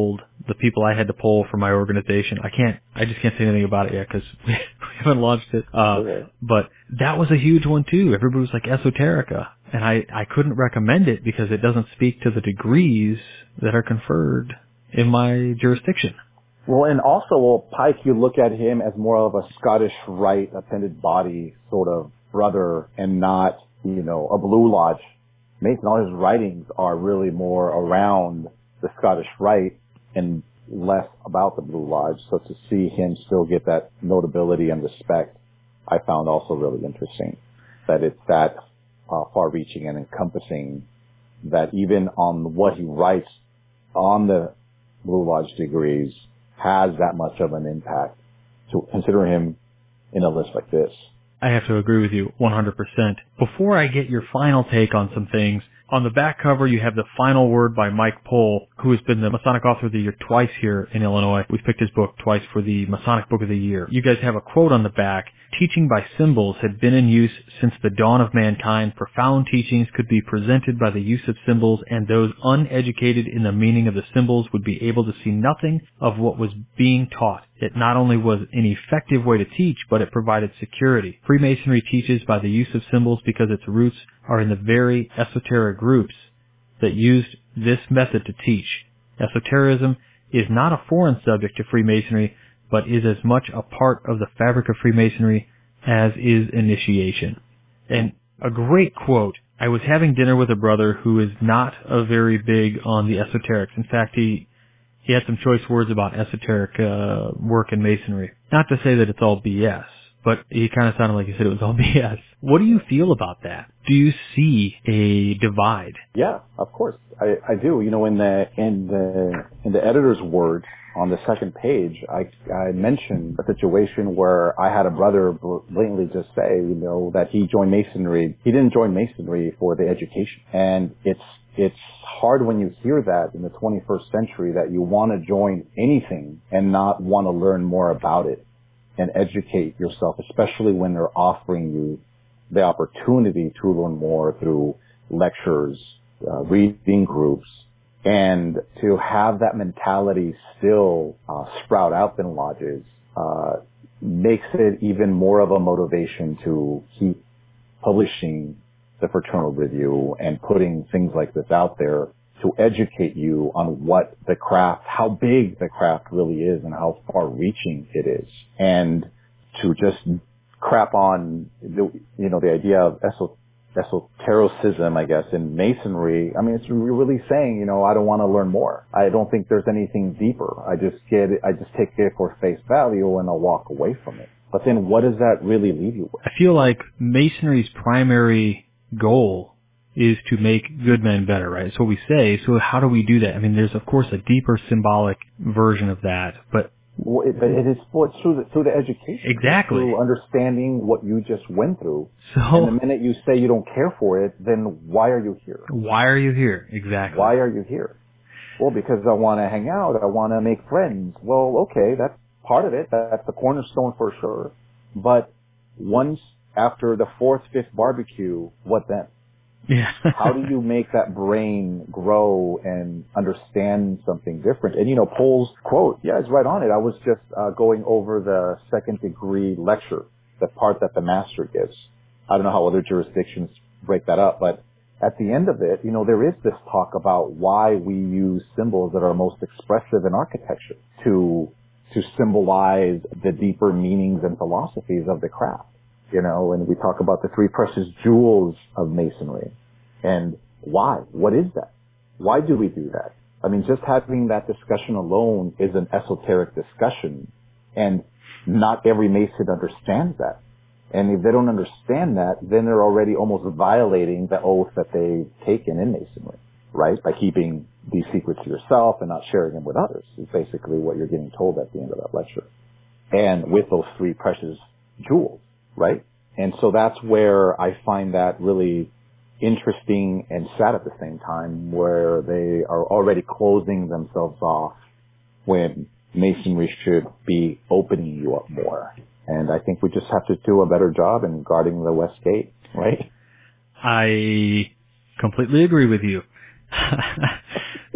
the people I had to poll for my organization. I can't, I just can't say anything about it yet because we, we haven't launched it. Uh, okay. But that was a huge one too. Everybody was like esoterica. And I, I couldn't recommend it because it doesn't speak to the degrees that are conferred in my jurisdiction. Well, and also, well, Pike, you look at him as more of a Scottish Rite appended body sort of brother and not, you know, a Blue Lodge Mason. All his writings are really more around the Scottish Rite and less about the Blue Lodge. So to see him still get that notability and respect, I found also really interesting. That it's that uh, far-reaching and encompassing that even on what he writes on the Blue Lodge degrees has that much of an impact to consider him in a list like this. I have to agree with you one hundred percent. Before I get your final take on some things, on the back cover you have the final word by Mike Pohl, who has been the Masonic Author of the Year twice here in Illinois. We've picked his book twice for the Masonic Book of the Year. You guys have a quote on the back. Teaching by symbols had been in use since the dawn of mankind. Profound teachings could be presented by the use of symbols, and those uneducated in the meaning of the symbols would be able to see nothing of what was being taught. It not only was an effective way to teach, but it provided security. Freemasonry teaches by the use of symbols because its roots are in the very esoteric groups that used this method to teach. Esotericism is not a foreign subject to Freemasonry, but is as much a part of the fabric of Freemasonry as is initiation. And a great quote. I was having dinner with a brother who is not a very big on the esoterics. In fact, he he had some choice words about esoteric uh, work in Masonry. Not to say that it's all B S, but he kind of sounded like he said it was all B S. What do you feel about that? Do you see a divide? Yeah, of course, I, I do. You know, in the in the in the editor's word on the second page, I I mentioned a situation where I had a brother blatantly just say, you know, that he joined Masonry. He didn't join Masonry for the education, and it's it's hard when you hear that in the twenty-first century that you want to join anything and not want to learn more about it and educate yourself, especially when they're offering you the opportunity to learn more through lectures, uh, reading groups, and to have that mentality still uh, sprout out in lodges uh, makes it even more of a motivation to keep publishing the Fraternal Review and putting things like this out there to educate you on what the craft, how big the craft really is and how far-reaching it is. And to just crap on, the, you know, the idea of esotericism, I guess, in Masonry. I mean, it's really saying, you know, I don't want to learn more. I don't think there's anything deeper. I just get it, I just take it for face value and I'll walk away from it. But then what does that really leave you with? I feel like Masonry's primary goal is to make good men better, right? That's what we say. So how do we do that? I mean, there's, of course, a deeper symbolic version of that, but... Well, it, but it is it's through the, through the education. Exactly. Through understanding what you just went through. So, and the minute you say you don't care for it, then why are you here? Why are you here? Exactly. Why are you here? Well, because I want to hang out. I want to make friends. Well, okay, that's part of it. That's the cornerstone for sure. But once after the fourth, fifth barbecue, what then? Yeah. How do you make that brain grow and understand something different? And, you know, Pohl's quote, yeah, it's right on it. I was just uh, going over the second degree lecture, the part that the master gives. I don't know how other jurisdictions break that up, but at the end of it, you know, there is this talk about why we use symbols that are most expressive in architecture to to symbolize the deeper meanings and philosophies of the craft. You know, and we talk about the three precious jewels of Masonry. And why? What is that? Why do we do that? I mean, just having that discussion alone is an esoteric discussion, and not every Mason understands that. And if they don't understand that, then they're already almost violating the oath that they've taken in Masonry, right? By keeping these secrets to yourself and not sharing them with others is basically what you're getting told at the end of that lecture. And with those three precious jewels. Right? And so that's where I find that really interesting and sad at the same time, where they are already closing themselves off when Masonry should be opening you up more. And I think we just have to do a better job in guarding the West Gate, right? I completely agree with you.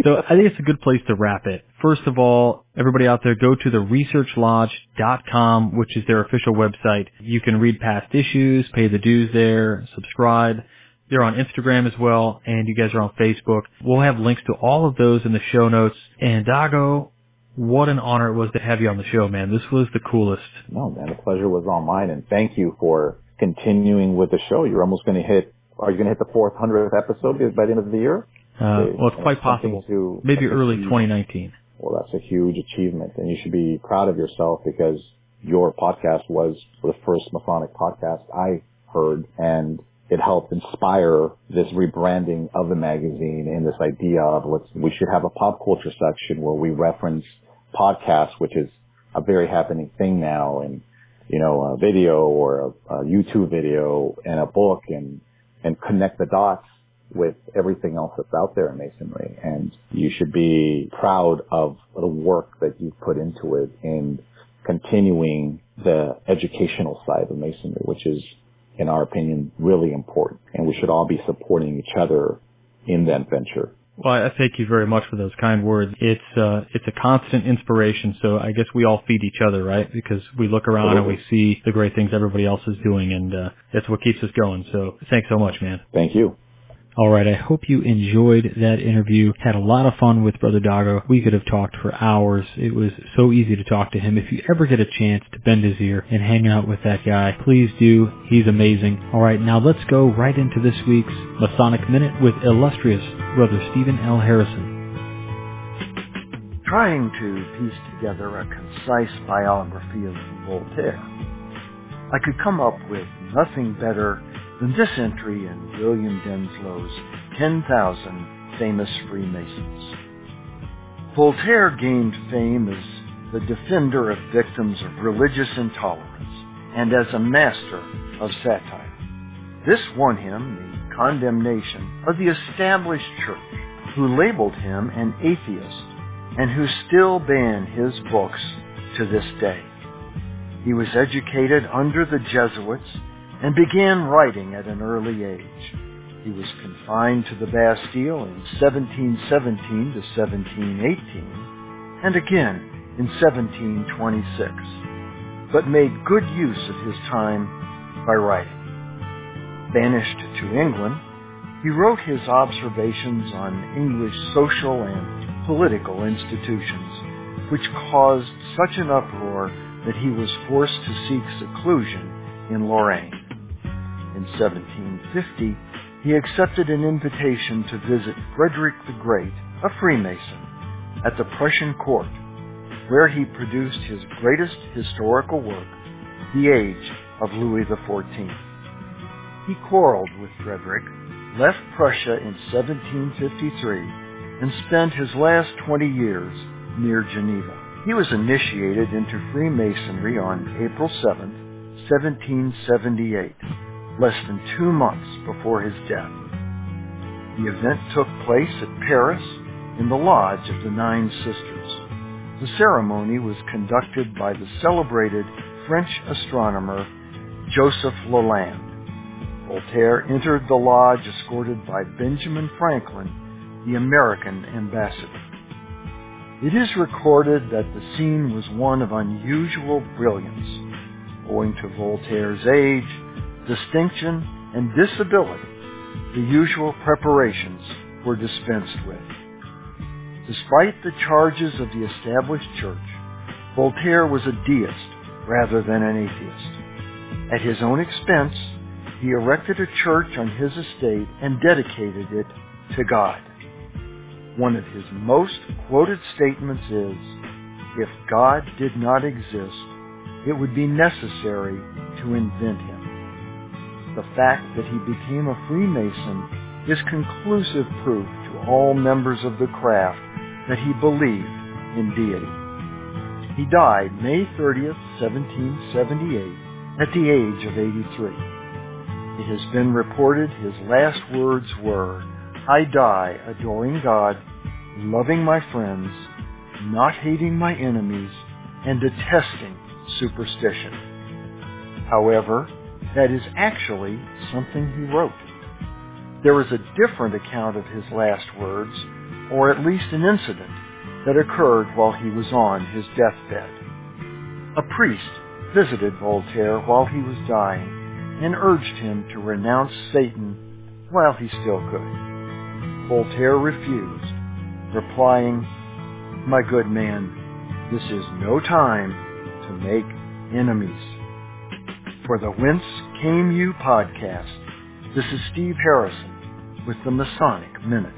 So I think it's a good place to wrap it. First of all, everybody out there, go to the research lodge dot com, which is their official website. You can read past issues, pay the dues there, subscribe. They're on Instagram as well, and you guys are on Facebook. We'll have links to all of those in the show notes. And Dago, what an honor it was to have you on the show, man. This was the coolest. No, man, the pleasure was all mine, and thank you for continuing with the show. You're almost going to hit, are you going to hit the four hundredth episode by the end of the year? Uh, well, it's quite possible. To, Maybe early huge, twenty nineteen. Well, that's a huge achievement, and you should be proud of yourself because your podcast was the first Masonic podcast I heard, and it helped inspire this rebranding of the magazine and this idea of let's, we should have a pop culture section where we reference podcasts, which is a very happening thing now, and, you know, a video or a, a YouTube video and a book and, and connect the dots with everything else that's out there in Masonry. And you should be proud of the work that you've put into it in continuing the educational side of Masonry, which is, in our opinion, really important. And we should all be supporting each other in that venture. Well, I thank you very much for those kind words. It's uh, it's a constant inspiration, so I guess we all feed each other, right? Because we look around Absolutely. And we see the great things everybody else is doing, and uh, that's what keeps us going. So thanks so much, man. Thank you. All right, I hope you enjoyed that interview. Had a lot of fun with Brother Dago. We could have talked for hours. It was so easy to talk to him. If you ever get a chance to bend his ear and hang out with that guy, please do. He's amazing. All right, now let's go right into this week's Masonic Minute with illustrious Brother Stephen L. Harrison. Trying to piece together a concise biography of Voltaire, I could come up with nothing better than this entry in William Denslow's ten thousand Famous Freemasons. Voltaire gained fame as the defender of victims of religious intolerance and as a master of satire. This won him the condemnation of the established church, who labeled him an atheist and who still ban his books to this day. He was educated under the Jesuits and began writing at an early age. He was confined to the Bastille in seventeen seventeen to seventeen eighteen, and again in seventeen twenty-six, but made good use of his time by writing. Banished to England, he wrote his observations on English social and political institutions, which caused such an uproar that he was forced to seek seclusion in Lorraine. In seventeen fifty, he accepted an invitation to visit Frederick the Great, a Freemason, at the Prussian court, where he produced his greatest historical work, The Age of Louis the fourteenth. He quarreled with Frederick, left Prussia in seventeen fifty-three, and spent his last twenty years near Geneva. He was initiated into Freemasonry on April seventh, seventeen seventy-eight, less than two months before his death. The event took place at Paris in the Lodge of the Nine Sisters. The ceremony was conducted by the celebrated French astronomer Joseph Lalande. Voltaire entered the lodge escorted by Benjamin Franklin, the American ambassador. It is recorded that the scene was one of unusual brilliance, owing to Voltaire's age, distinction, and disability. The usual preparations were dispensed with. Despite the charges of the established church, Voltaire was a deist rather than an atheist. At his own expense, he erected a church on his estate and dedicated it to God. One of his most quoted statements is, "If God did not exist, it would be necessary to invent him." The fact that he became a Freemason is conclusive proof to all members of the craft that he believed in deity. He died May thirtieth, seventeen seventy-eight, at the age of eighty-three. It has been reported his last words were, "I die adoring God, loving my friends, not hating my enemies, and detesting superstition." However, that is actually something he wrote. There is a different account of his last words or at least an incident that occurred while he was on his deathbed. A priest visited Voltaire while he was dying and urged him to renounce Satan while he still could. Voltaire refused, replying, "My good man, this is no time to make enemies." For the Whence Came You podcast, this is Steve Harrison with the Masonic Minute.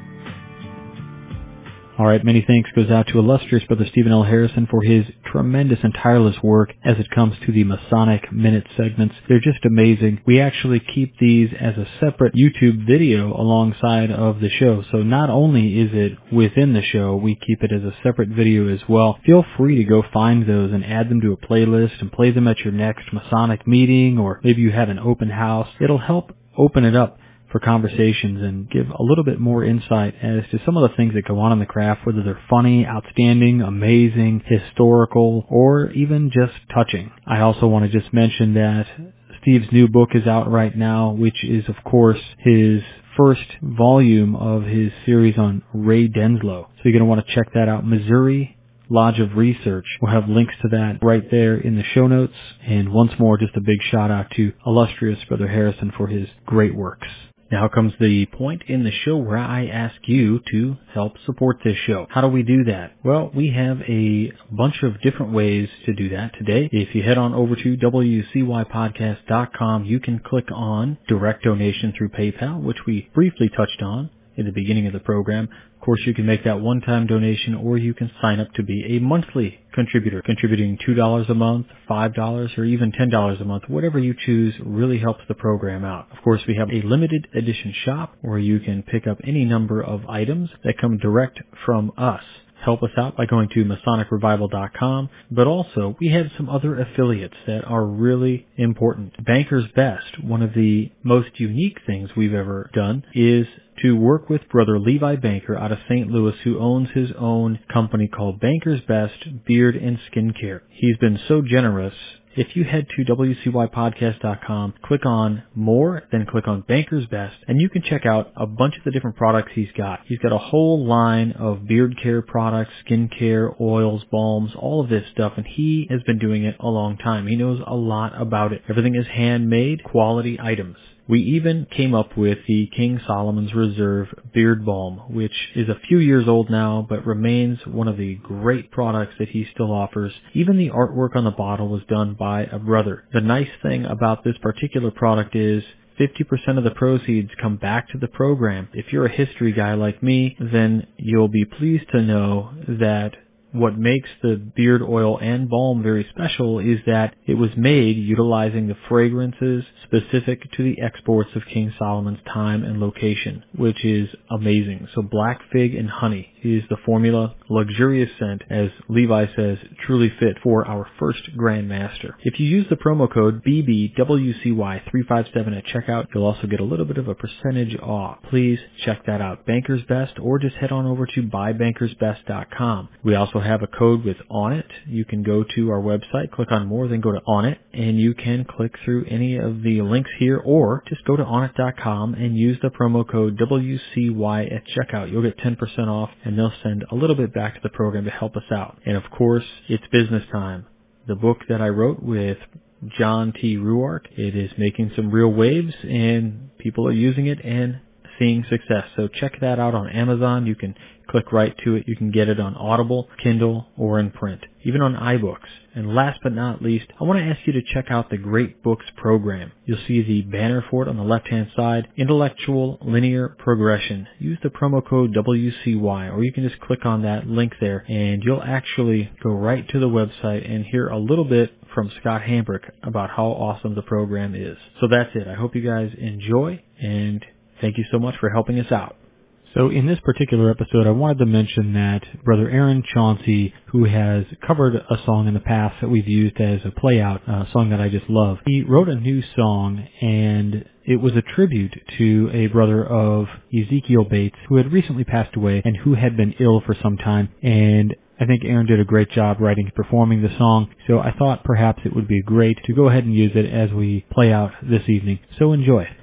All right, many thanks goes out to illustrious Brother Stephen L. Harrison for his tremendous and tireless work as it comes to the Masonic Minute segments. They're just amazing. We actually keep these as a separate YouTube video alongside of the show. So not only is it within the show, we keep it as a separate video as well. Feel free to go find those and add them to a playlist and play them at your next Masonic meeting, or maybe you have an open house. It'll help open it up for conversations and give a little bit more insight as to some of the things that go on in the craft, whether they're funny, outstanding, amazing, historical, or even just touching. I also want to just mention that Steve's new book is out right now, which is, of course, his first volume of his series on Ray Denslow. So you're going to want to check that out. Missouri Lodge of Research. We'll have links to that right there in the show notes. And once more, just a big shout out to illustrious Brother Harrison for his great works. Now comes the point in the show where I ask you to help support this show. How do we do that? Well, we have a bunch of different ways to do that today. If you head on over to W C Y podcast dot com, you can click on direct donation through PayPal, which we briefly touched on in the beginning of the program. Of course, you can make that one-time donation, or you can sign up to be a monthly contributor, contributing two dollars a month, five dollars, or even ten dollars a month. Whatever you choose really helps the program out. Of course, we have a limited edition shop where you can pick up any number of items that come direct from us. Help us out by going to Masonic Revival dot com, but also we have some other affiliates that are really important. Banker's Best, one of the most unique things we've ever done, is to work with Brother Levi Banker out of Saint Louis, who owns his own company called Banker's Best Beard and Skincare. He's been so generous. If you head to W C Y podcast dot com, click on More, then click on Banker's Best, and you can check out a bunch of the different products he's got. He's got a whole line of beard care products, skin care, oils, balms, all of this stuff, and he has been doing it a long time. He knows a lot about it. Everything is handmade, quality items. We even came up with the King Solomon's Reserve Beard Balm, which is a few years old now, but remains one of the great products that he still offers. Even the artwork on the bottle was done by a brother. The nice thing about this particular product is fifty percent of the proceeds come back to the program. If you're a history guy like me, then you'll be pleased to know that what makes the beard oil and balm very special is that it was made utilizing the fragrances specific to the exports of King Solomon's time and location, which is amazing. So black fig and honey is the formula, luxurious scent, as Levi says, truly fit for our first Grand Master. If you use the promo code B B W C Y three five seven at checkout, you'll also get a little bit of a percentage off. Please check that out. Banker's Best, or just head on over to buy bankers best dot com. We also have a code with On It. You can go to our website, click on More, then go to On It, and you can click through any of the links here, or just go to on it dot com and use the promo code W C Y at checkout. You'll get ten percent off, and they'll send a little bit back to the program to help us out. And of course, it's business time. The book that I wrote with John T. Ruark, it is making some real waves, and people are using it and seeing success. So check that out on Amazon. You can click right to it. You can get it on Audible, Kindle, or in print, even on iBooks. And last but not least, I want to ask you to check out the Great Books program. You'll see the banner for it on the left-hand side, Intellectual Linear Progression. Use the promo code W C Y, or you can just click on that link there, and you'll actually go right to the website and hear a little bit from Scott Hambrick about how awesome the program is. So that's it. I hope you guys enjoy, and thank you so much for helping us out. So in this particular episode, I wanted to mention that Brother Aaron Chauncey, who has covered a song in the past that we've used as a play-out, a song that I just love, he wrote a new song, and it was a tribute to a brother of Ezekiel Bates, who had recently passed away and who had been ill for some time. And I think Aaron did a great job writing and performing the song, so I thought perhaps it would be great to go ahead and use it as we play out this evening. So enjoy it.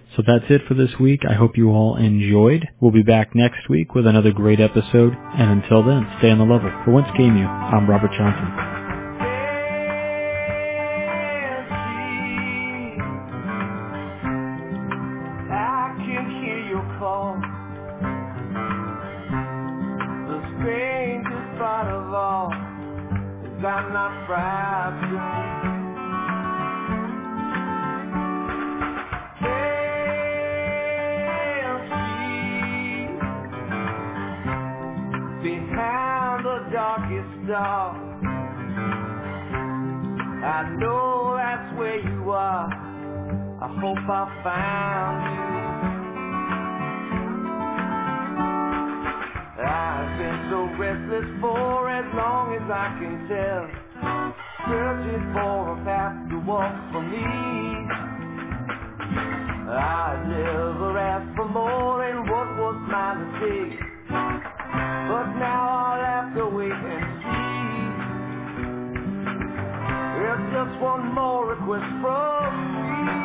So that's it for this week. I hope you all enjoyed. We'll be back next week with another great episode. And until then, stay on the level. For Whence Came You, I'm Robert Johnson. I'm not frightened. Can't see behind the darkest dark. I know that's where you are. I hope I found you. I've been so restless for as long as I can tell, searching for a path to walk for me. I never asked for more than what was mine to take, but now I'll have to wait and see. There's just one more request from me.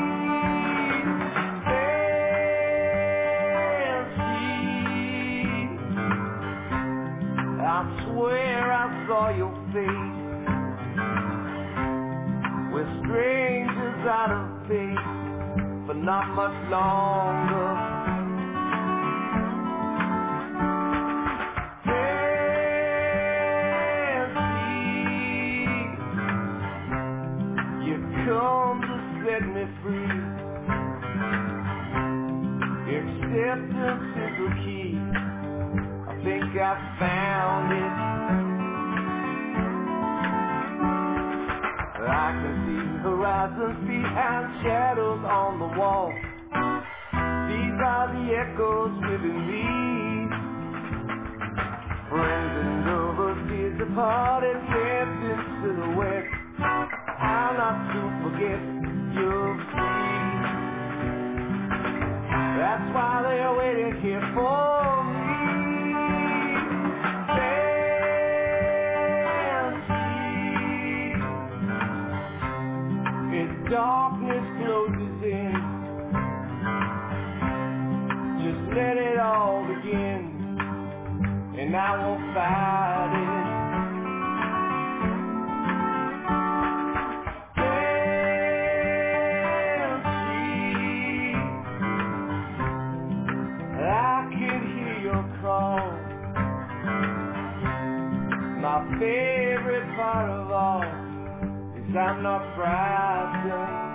I swear I saw your face. We're strangers out of place, but not much longer. Can't see you come to set me free. Acceptance is the key. I think I found it. I can see horizons behind shadows on the wall. These are the echoes within me. Friends and lovers years apart and kept in silhouette. I'll not to forget you're free. That's why they're waiting here for me. Darkness closes in. Just let it all begin, and I won't fight it. Can't see. I can hear your call. My favorite part of all. I'm not frightened.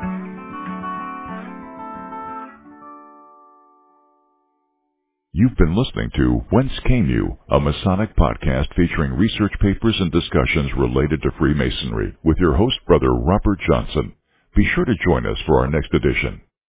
You've been listening to Whence Came You, a Masonic podcast featuring research papers and discussions related to Freemasonry with your host, Brother Robert Johnson. Be sure to join us for our next edition.